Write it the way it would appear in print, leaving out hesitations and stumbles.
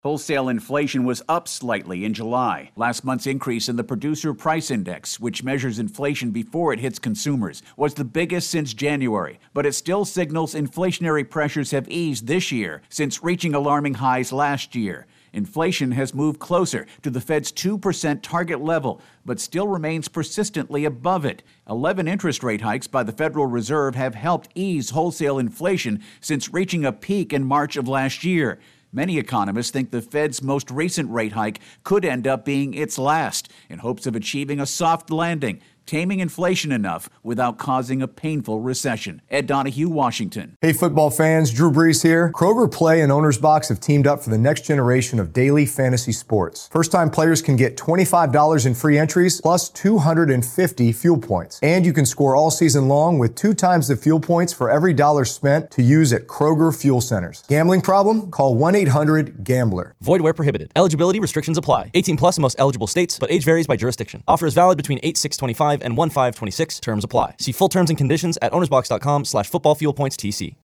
Wholesale inflation was up slightly in July. Last month's increase in the Producer Price Index, which measures inflation before it hits consumers, was the biggest since January. But it still signals inflationary pressures have eased this year since reaching alarming highs last year. Inflation has moved closer to the Fed's 2% target level, but still remains persistently above it. 11 interest rate hikes by the Federal Reserve have helped ease wholesale inflation since reaching a peak in March of last year. Many economists think the Fed's most recent rate hike could end up being its last, in hopes of achieving a soft landing, taming inflation enough without causing a painful recession. Ed Donahue, Washington. Hey, football fans, Drew Brees here. Kroger Play and Owner's Box have teamed up for the next generation of daily fantasy sports. First-time players can get $25 in free entries plus 250 fuel points. And you can score all season long with 2 times the fuel points for every dollar spent to use at Kroger fuel centers. Gambling problem? Call 1-800-GAMBLER. Void where prohibited. Eligibility restrictions apply. 18 plus in most eligible states, but age varies by jurisdiction. Offer is valid between 8/6/25 and 1/5/26. Terms apply. See full terms and conditions at ownersbox.com/footballfuelpointstc.